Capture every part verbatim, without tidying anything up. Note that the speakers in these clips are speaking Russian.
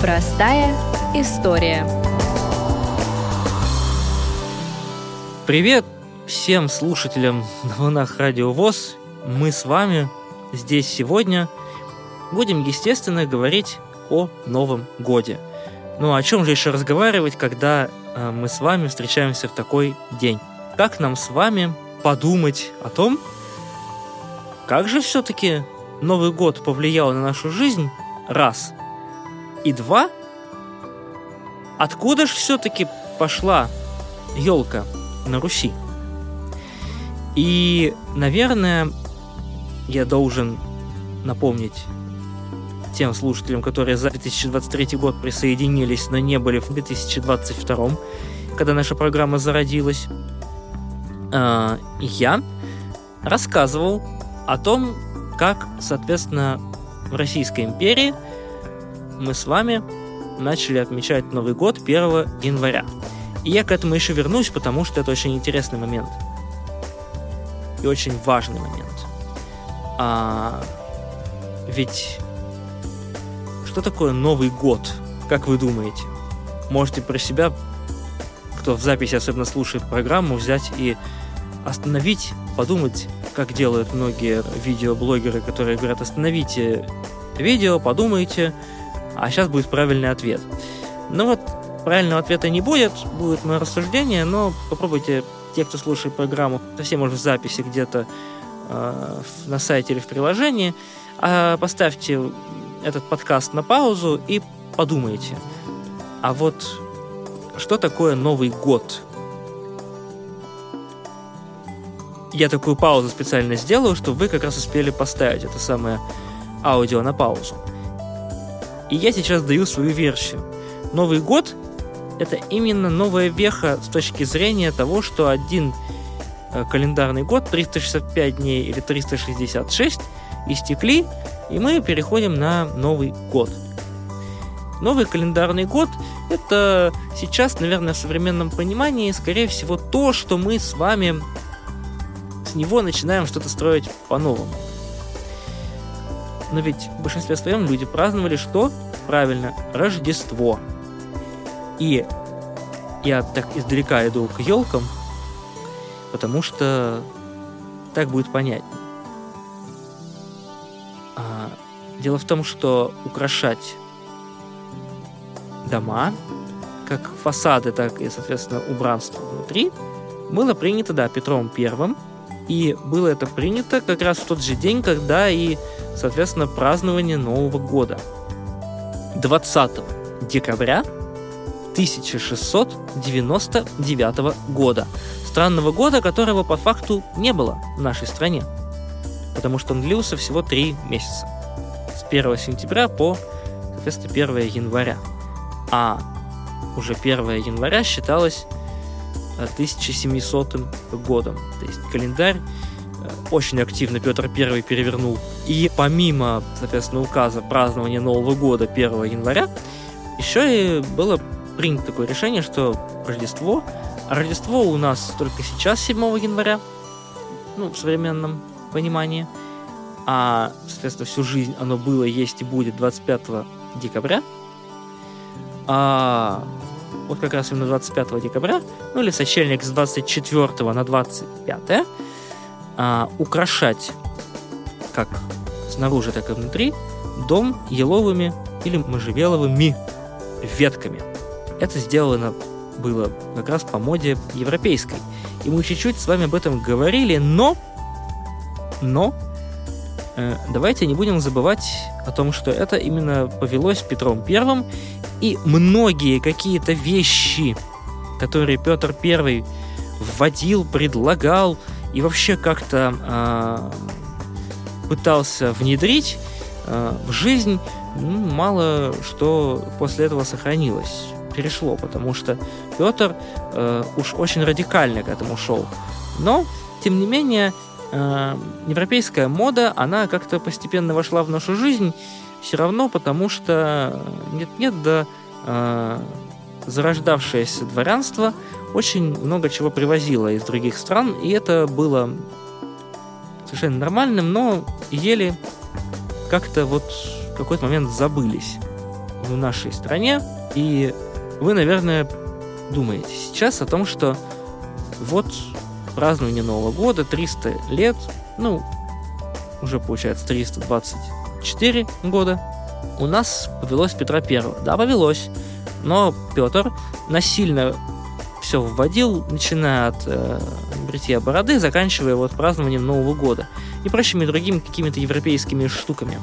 Простая история. Привет всем слушателям на волнах Радио ВОС. Мы с вами здесь сегодня будем, естественно, говорить о Новом Годе. Ну, о чем же еще разговаривать, когда э, мы с вами встречаемся в такой день? Как нам с вами подумать о том, как же все-таки Новый год повлиял на нашу жизнь, раз. И два, откуда же все-таки пошла елка на Руси? И, наверное, я должен напомнить тем слушателям, которые за две тысячи двадцать третий год присоединились, но не были в две тысячи двадцать втором, когда наша программа зародилась, я рассказывал о том, как, соответственно, в Российской империи мы с вами начали отмечать Новый год первого января. И я к этому еще вернусь, потому что это очень интересный момент. И очень важный момент. А, ведь что такое Новый год? Как вы думаете? Можете про себя, кто в записи особенно слушает программу, взять и остановить, подумать, как делают многие видеоблогеры, которые говорят: остановите видео, подумайте, а сейчас будет правильный ответ. Ну вот, правильного ответа не будет, будет мое рассуждение, но попробуйте, те, кто слушает программу, совсем может в записи где-то э, на сайте или в приложении, э, поставьте этот подкаст на паузу и подумайте, а вот что такое Новый год? Я такую паузу специально сделаю, чтобы вы как раз успели поставить это самое аудио на паузу. И я сейчас даю свою версию. Новый год — это именно новая веха с точки зрения того, что один э, календарный год, триста шестьдесят пять дней или триста шестьдесят шесть, истекли, и мы переходим на Новый год. Новый календарный год — это сейчас, наверное, в современном понимании, скорее всего, то, что мы с вами с него начинаем что-то строить по-новому. Но ведь в большинстве своем люди праздновали что? Правильно, Рождество. И я так издалека иду к елкам, потому что так будет понятнее. А, дело в том, что украшать дома, как фасады, так и, соответственно, убранство внутри, было принято, да, Петром Первым. И было это принято как раз в тот же день, когда и, соответственно, празднование Нового года. двадцатого декабря тысяча шестьсот девяносто девятого года. Странного года, которого по факту не было в нашей стране. Потому что он длился всего три месяца. С первого сентября по, соответственно, первого января. А уже первого января считалось тысяча семисотым годом. То есть календарь очень активно Петр Первый перевернул. И помимо, соответственно, указа празднования Нового года первого января, еще и было принято такое решение, что Рождество, а Рождество у нас только сейчас, седьмого января, ну, в современном понимании, а, соответственно, всю жизнь оно было, есть и будет двадцать пятого декабря, а вот как раз именно двадцать пятого декабря, ну или сочельник с двадцать четвёртого на двадцать пятое, а, украшать как снаружи, так и внутри дом еловыми или можжевеловыми ветками. Это сделано было как раз по моде европейской. И мы чуть-чуть с вами об этом говорили, но, но э, давайте не будем забывать о том, что это именно повелось Петром Первым, и многие какие-то вещи, которые Петр Первый вводил, предлагал и вообще как-то э, пытался внедрить э, в жизнь, ну, мало что после этого сохранилось, перешло, потому что Петр э, уж очень радикально к этому шел. Но, тем не менее, э, европейская мода, она как-то постепенно вошла в нашу жизнь, все равно, потому что нет-нет, да э, зарождавшееся дворянство очень много чего привозило из других стран, и это было совершенно нормальным, но ели как-то вот в какой-то момент забылись. в нашей стране. И вы, наверное, думаете сейчас о том, что вот празднование Нового года, триста лет, ну, уже получается триста двадцать четыре года, у нас повелось Петра Первого. Да, повелось, но Петр насильно все вводил, начиная от э, бритья бороды, заканчивая вот празднованием Нового года и прочими другими какими-то европейскими штуками.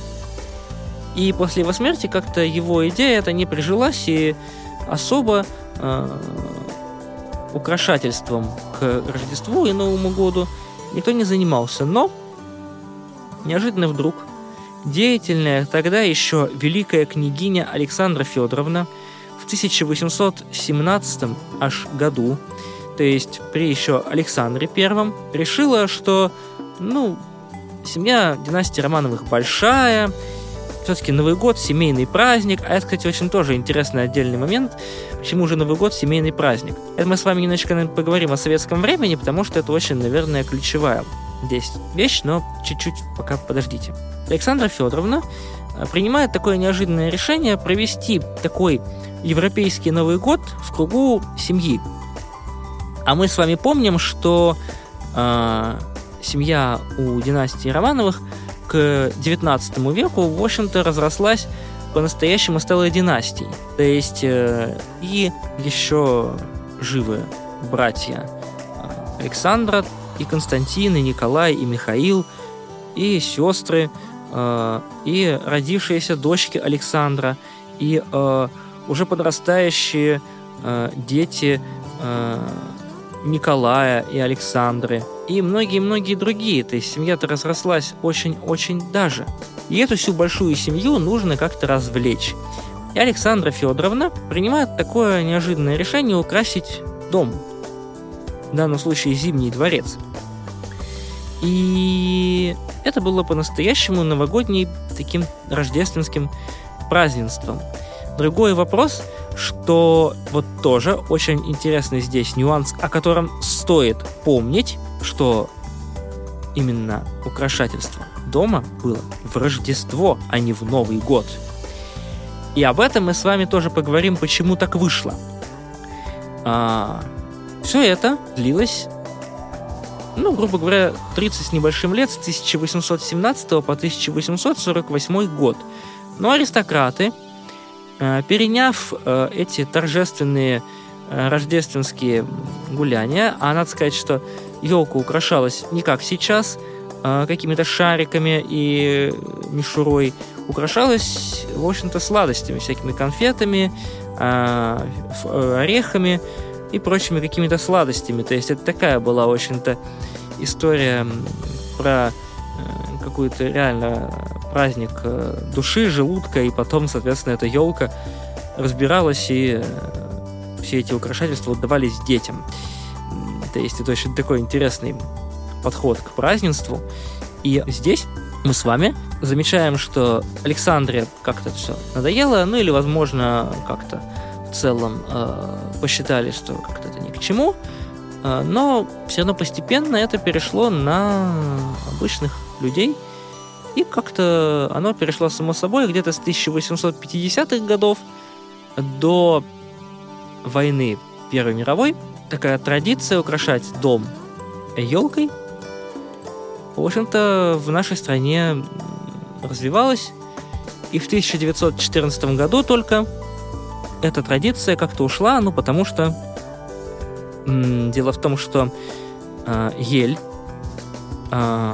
И после его смерти как-то его идея эта не прижилась, и особо э, украшательством к Рождеству и Новому году никто не занимался. Но неожиданно вдруг деятельная тогда еще великая княгиня Александра Федоровна в тысяча восемьсот семнадцатом аж году, то есть при еще Александре Первом, решила, что, ну, семья династии Романовых большая, все-таки Новый год – семейный праздник. А это, кстати, очень тоже интересный отдельный момент, почему же Новый год – семейный праздник. Это мы с вами немножечко наверное, поговорим о советском времени, потому что это очень, наверное, ключевая здесь вещь, но чуть-чуть пока подождите. Александра Федоровна принимает такое неожиданное решение провести такой европейский Новый год в кругу семьи. А мы с вами помним, что э, семья у династии Романовых к девятнадцатому веку, в общем-то, разрослась по-настоящему, стала династией. То есть э, и еще живы братья Александра, и Константин, и Николай, и Михаил, и сестры, э, и родившиеся дочки Александра, и э, уже подрастающие э, дети э, Николая и Александры, и многие-многие другие. То есть семья-то разрослась очень-очень даже. И эту всю большую семью нужно как-то развлечь. И Александра Федоровна принимает такое неожиданное решение украсить дом. В данном случае Зимний дворец. И это было по-настоящему новогодним таким рождественским празднеством. Другой вопрос, что вот тоже очень интересный здесь нюанс, о котором стоит помнить, что именно украшательство дома было в Рождество, а не в Новый год. И об этом мы с вами тоже поговорим, почему так вышло. А, все это длилось, ну, грубо говоря, тридцать с небольшим лет, с тысяча восемьсот семнадцатого по тысяча восемьсот сорок восьмой год. Но аристократы, переняв э, эти торжественные э, рождественские гуляния, а надо сказать, что елка украшалась не как сейчас, э, какими-то шариками и мишурой, украшалась, в общем-то, сладостями, всякими конфетами, э, э, орехами и прочими какими-то сладостями. То есть это такая была, в общем-то, история про э, какую-то реально праздник души, желудка, и потом, соответственно, эта елка разбиралась, и все эти украшательства отдавались детям. То есть это очень такой интересный подход к празднеству. И здесь мы с вами замечаем, что Александре как-то все надоело, ну или, возможно, как-то в целом э, посчитали, что как-то это ни к чему, э, но все равно постепенно это перешло на обычных людей. И как-то оно перешло само собой где-то с тысяча восемьсот пятидесятых годов до войны Первой мировой. Такая традиция украшать дом елкой, в общем-то, в нашей стране развивалась. И в тысяча девятьсот четырнадцатом году только эта традиция как-то ушла, ну, потому что м- дело в том, что э, ель э,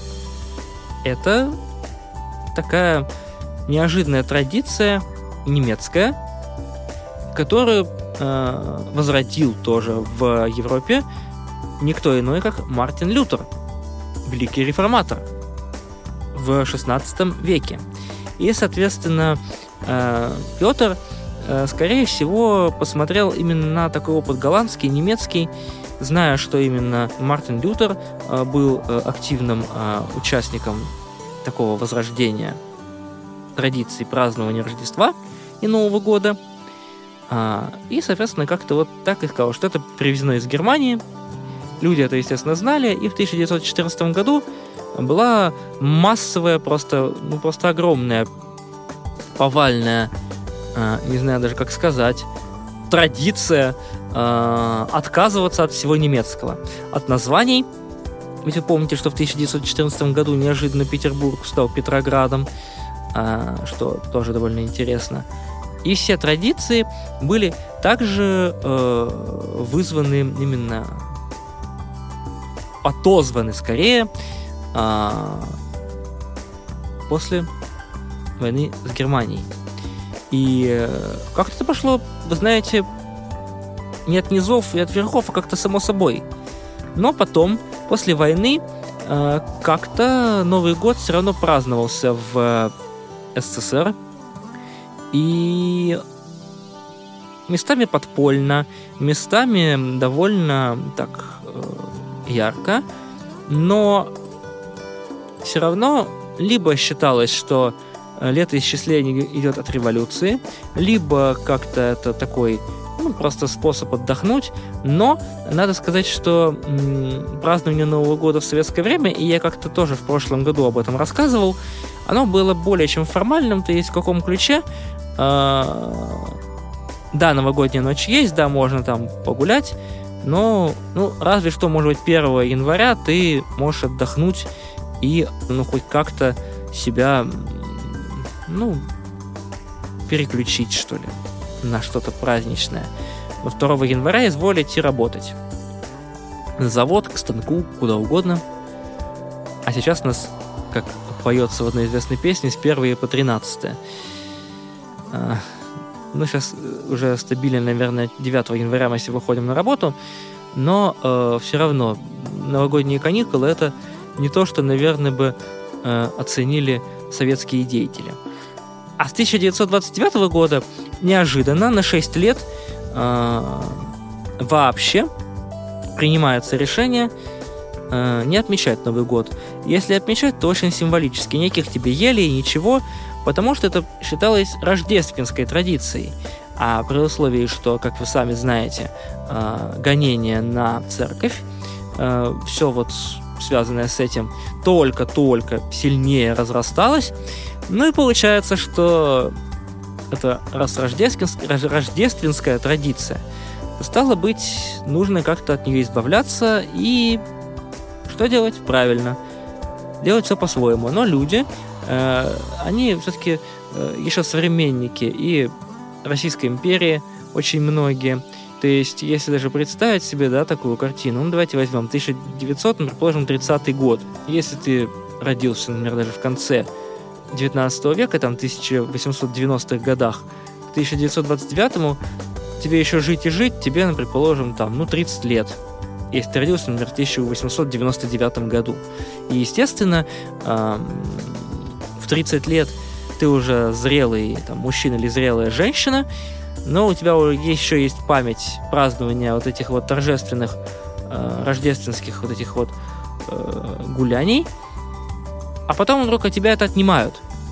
это такая неожиданная традиция немецкая, которую э, возродил тоже в Европе никто иной, как Мартин Лютер, великий реформатор в шестнадцатом веке. И, соответственно, э, Петр, э, скорее всего, посмотрел именно на такой опыт голландский, немецкий, зная, что именно Мартин Лютер э, был э, активным э, участником такого возрождения традиций празднования Рождества и Нового года. А, и, соответственно, как-то вот так и сказал, что это привезено из Германии. Люди это, естественно, знали. И в тысяча девятьсот четырнадцатом году была массовая, просто, ну, просто огромная повальная э, не знаю даже как сказать, традиция э, отказываться от всего немецкого, от названий. Ведь вы помните, что в тысяча девятьсот четырнадцатом году неожиданно Петербург стал Петроградом, э, что тоже довольно интересно. И все традиции были также э, вызваны именно, отозваны скорее э, после войны с Германией. И э, как-то это пошло, вы знаете, не от низов и от верхов, а как-то само собой. Но потом, после войны, э, как-то Новый год все равно праздновался в э, СССР. И местами подпольно, местами довольно так э, ярко, но все равно либо считалось, что летоисчисление идет от революции, либо как-то это такой, ну, просто способ отдохнуть, но надо сказать, что м, празднование Нового года в советское время, и я как-то тоже в прошлом году об этом рассказывал, оно было более чем формальным, то есть в каком ключе. Э, да, новогодняя ночь есть, да, можно там погулять, но, ну, разве что, может быть, первого января ты можешь отдохнуть и, ну, хоть как-то себя, ну, переключить, что ли, на что-то праздничное. Но второго января изволь идти работать. На завод, к станку, куда угодно. А сейчас у нас, как поется в одной известной песне, с первого по тринадцатое. А, ну, сейчас уже стабильно, наверное, девятого января мы все выходим на работу, но э, все равно новогодние каникулы — это не то, что, наверное, бы э, оценили советские деятели. А с тысяча девятьсот двадцать девятого года неожиданно на шесть лет э, вообще принимается решение э, не отмечать Новый год. Если отмечать, то очень символически. Никаких тебе елей, ничего, потому что это считалось рождественской традицией. А при условии, что, как вы сами знаете, э, гонение на церковь, э, все вот связанное с этим только-только сильнее разрасталось. Ну и получается, что это раз рождественская, рождественская традиция, стало быть, нужно как-то от нее избавляться. И что делать? Правильно. Делать все по-своему. Но люди, э, они все-таки э, еще современники и Российской империи, очень многие. То есть, если даже представить себе, да, такую картину, ну, давайте возьмем тысяча девятьсот, ну, предположим, тридцатый год. Если ты родился, например, даже в конце девятнадцатого века, там, в тысяча восемьсот девяностых годах, к тысяча девятьсот двадцать девятому тебе еще жить и жить, тебе, ну, предположим, там, ну, тридцать лет. Если ты родился, например, в тысяча восемьсот девяносто девятом году. И, естественно, эм, в тридцать лет ты уже зрелый там, мужчина или зрелая женщина, но у тебя еще есть память празднования вот этих вот торжественных э, рождественских вот этих вот э, гуляний, а потом вдруг от тебя это отнимают.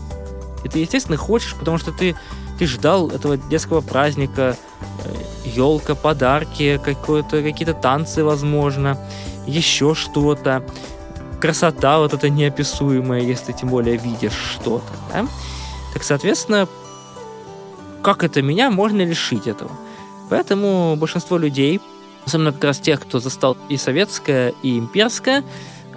И ты, естественно, хочешь, потому что ты, ты ждал этого детского праздника, э, елка, подарки, какое-то, какие-то танцы, возможно, еще что-то. Красота вот эта неописуемая, если ты тем более видишь что-то, да? Так, соответственно, как это меня, можно лишить этого. Поэтому большинство людей, особенно как раз тех, кто застал и советское, и имперское,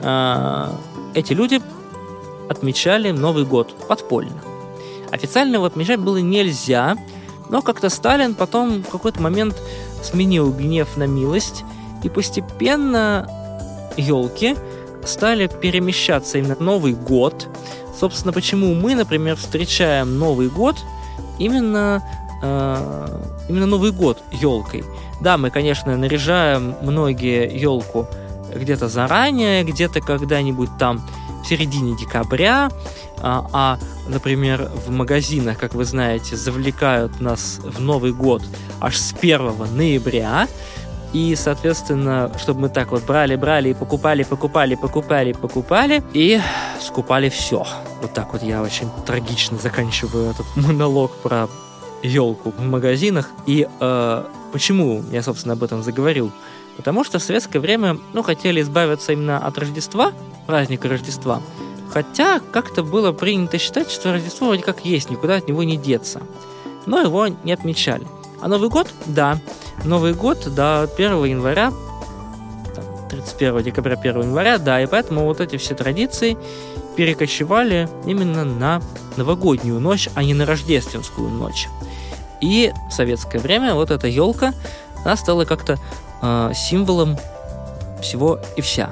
эти люди отмечали Новый год подпольно. Официально его отмечать было нельзя, но как-то Сталин потом в какой-то момент сменил гнев на милость, и постепенно елки стали перемещаться именно в Новый год. Собственно, почему мы, например, встречаем Новый год именно, э, именно Новый год елкой. Да, мы, конечно, наряжаем многие елку где-то заранее, где-то когда-нибудь там в середине декабря, а, а, например, в магазинах, как вы знаете, завлекают нас в Новый год аж с первого ноября. И, соответственно, чтобы мы так вот брали-брали и покупали, покупали, покупали, покупали и скупали все. Вот так вот я очень трагично заканчиваю этот монолог про елку в магазинах. И э, почему я, собственно, об этом заговорил? Потому что в советское время, ну, хотели избавиться именно от Рождества, праздника Рождества. Хотя как-то было принято считать, что Рождество вроде как есть, никуда от него не деться. но его не отмечали. А Новый год, да, Новый год до первого января, тридцать первого декабря, первого января, да, и поэтому вот эти все традиции перекочевали именно на новогоднюю ночь, а не на рождественскую ночь. И в советское время вот эта елка, она стала как-то э, символом всего и вся.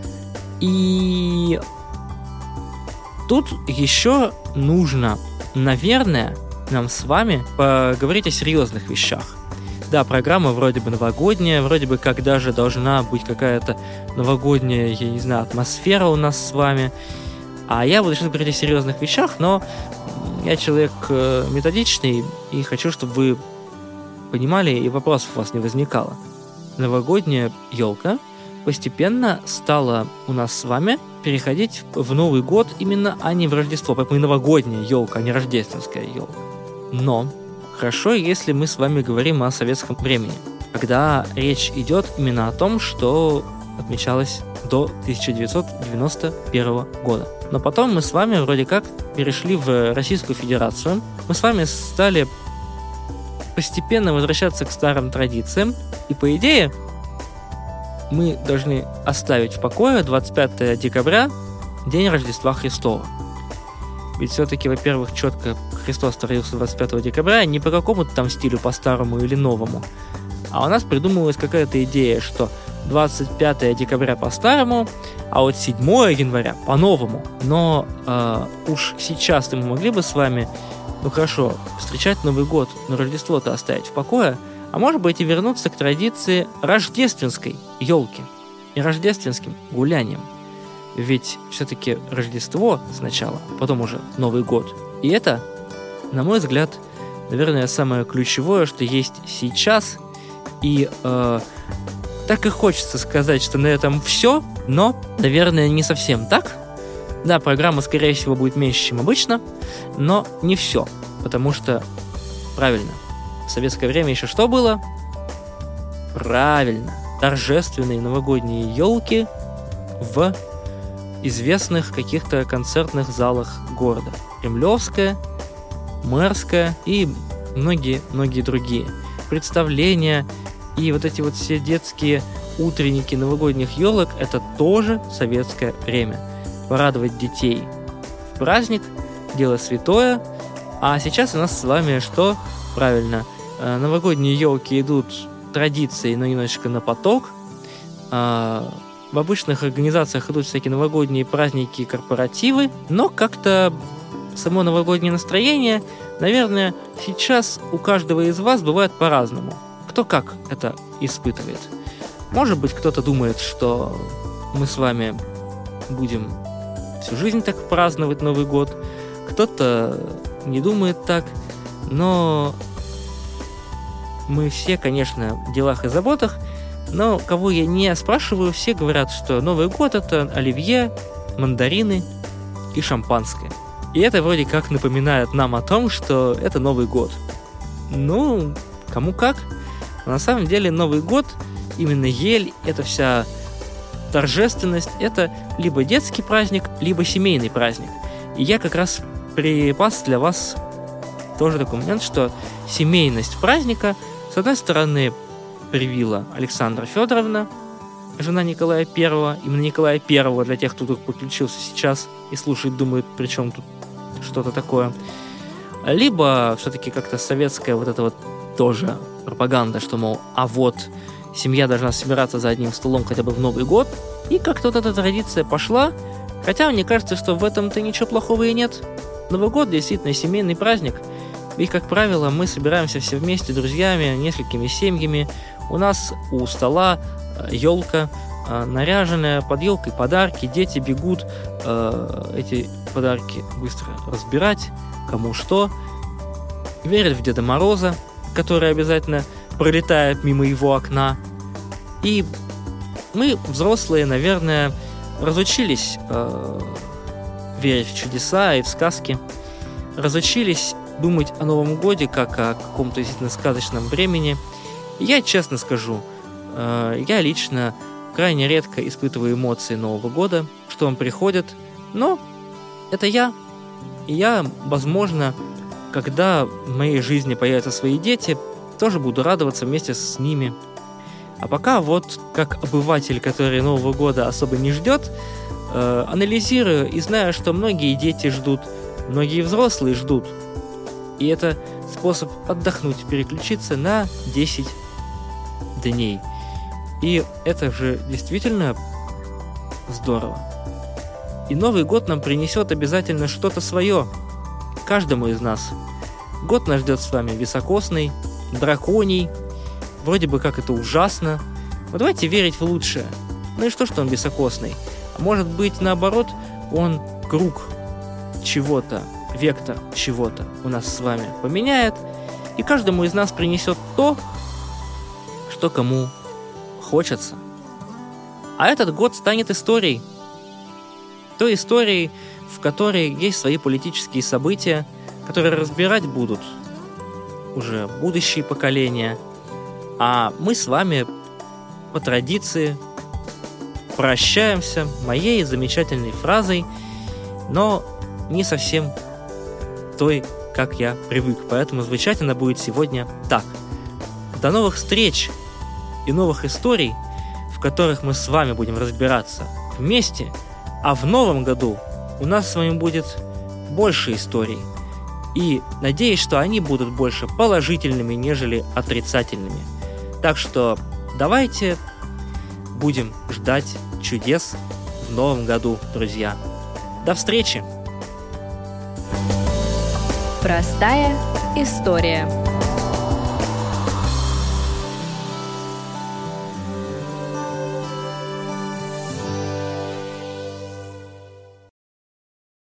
И тут еще нужно, наверное, нам с вами поговорить о серьезных вещах. Да, программа вроде бы новогодняя, вроде бы как даже должна быть какая-то новогодняя, я не знаю, атмосфера у нас с вами. А я буду сейчас говорить о серьезных вещах, но я человек методичный и хочу, чтобы вы понимали и вопросов у вас не возникало. Новогодняя елка постепенно стала у нас с вами переходить в Новый год именно, а не в Рождество. Поэтому и новогодняя елка, а не рождественская елка. Но хорошо, если мы с вами говорим о советском времени, когда речь идет именно о том, что отмечалось до тысяча девятьсот девяносто первого года. Но потом мы с вами вроде как перешли в Российскую Федерацию. Мы с вами стали постепенно возвращаться к старым традициям. И по идее мы должны оставить в покое двадцать пятого декабря, день Рождества Христова. Ведь все-таки, во-первых, четко Христос родился двадцать пятого декабря, не по какому-то там стилю, по старому или новому. А у нас придумывалась какая-то идея, что двадцать пятого декабря по-старому, а вот седьмого января по-новому. Но э, уж сейчас-то мы могли бы с вами, ну хорошо, встречать Новый год, но Рождество-то оставить в покое, а может быть и вернуться к традиции рождественской елки и рождественским гуляниям. Ведь все-таки Рождество сначала, потом уже Новый год. И это, на мой взгляд, наверное, самое ключевое, что есть сейчас. И э, так и хочется сказать, что на этом все, но, наверное, не совсем так. Да, программа, скорее всего, будет меньше, чем обычно, но не все. Потому что, правильно, в советское время еще что было? Правильно, торжественные новогодние елки в известных каких-то концертных залах города. Кремлевская, Мэрская и многие-многие другие. Представления и вот эти вот все детские утренники новогодних елок — это тоже советское время. Порадовать детей в праздник — дело святое. А сейчас у нас с вами что? Правильно, новогодние елки идут традицией, но немножечко на поток. В обычных организациях идут всякие новогодние праздники и корпоративы, но как-то само новогоднее настроение, наверное, сейчас у каждого из вас бывает по-разному. Кто как это испытывает. Может быть, кто-то думает, что мы с вами будем всю жизнь так праздновать Новый год, кто-то не думает так, но мы все, конечно, в делах и заботах. Но кого я не спрашиваю, все говорят, что Новый год — это оливье, мандарины и шампанское. И это вроде как напоминает нам о том, что это Новый год. Ну, кому как. Но на самом деле Новый год, именно ель, эта вся торжественность, это либо детский праздник, либо семейный праздник. И я как раз припас для вас тоже такой момент, что семейность праздника, с одной стороны, привила Александра Федоровна, жена Николая Первого, именно Николая Первого, для тех, кто тут подключился сейчас и слушает, думает, при чем тут что-то такое. Либо все-таки как-то советская вот эта вот тоже пропаганда, что, мол, а вот семья должна собираться за одним столом хотя бы в Новый год, и как-то вот эта традиция пошла, хотя мне кажется, что в этом-то ничего плохого и нет. Новый год действительно семейный праздник, ведь, как правило, мы собираемся все вместе, друзьями, несколькими семьями. У нас у стола елка наряженная, под елкой подарки, дети бегут э, эти подарки быстро разбирать, кому что. Верят в Деда Мороза, который обязательно пролетает мимо его окна. И мы, взрослые, наверное, разучились э, верить в чудеса и в сказки, разучились думать о Новом Годе как о каком-то действительно сказочном времени. И я честно скажу, э, я лично крайне редко испытываю эмоции Нового года, что он приходит, но это я, и я, возможно, когда в моей жизни появятся свои дети, тоже буду радоваться вместе с ними. А пока вот, как обыватель, который Нового года особо не ждет, э, анализирую и знаю, что многие дети ждут, многие взрослые ждут. И это способ отдохнуть, переключиться на десять дней. И это же действительно здорово. И Новый год нам принесет обязательно что-то свое. Каждому из нас. Год нас ждет с вами високосный, драконий. Вроде бы как это ужасно. Но давайте верить в лучшее. Ну и что, что он високосный? А может быть, наоборот, он круг чего-то, вектор чего-то у нас с вами поменяет, и каждому из нас принесет то, что кому хочется. А этот год станет историей. Той историей, в которой есть свои политические события, которые разбирать будут уже будущие поколения. А мы с вами по традиции прощаемся моей замечательной фразой, но не совсем той, как я привык. Поэтому звучать она будет сегодня так. До новых встреч и новых историй, в которых мы с вами будем разбираться вместе. А в новом году у нас с вами будет больше историй. И надеюсь, что они будут больше положительными, нежели отрицательными. Так что давайте будем ждать чудес в новом году, друзья. До встречи! Простая история.